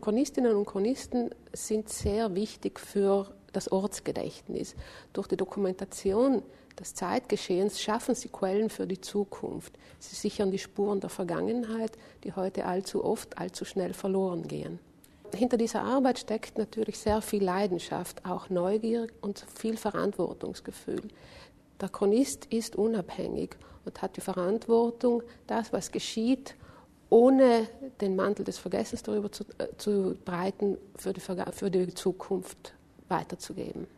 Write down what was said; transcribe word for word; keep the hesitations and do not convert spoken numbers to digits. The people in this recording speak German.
Chronistinnen und Chronisten sind sehr wichtig für das Ortsgedächtnis. Durch die Dokumentation des Zeitgeschehens schaffen sie Quellen für die Zukunft. Sie sichern die Spuren der Vergangenheit, die heute allzu oft, allzu schnell verloren gehen. Hinter dieser Arbeit steckt natürlich sehr viel Leidenschaft, auch Neugier und viel Verantwortungsgefühl. Der Chronist ist unabhängig und hat die Verantwortung, das, was geschieht, ohne den Mantel des Vergessens darüber zu, äh, zu breiten, für die, für die Zukunft weiterzugeben.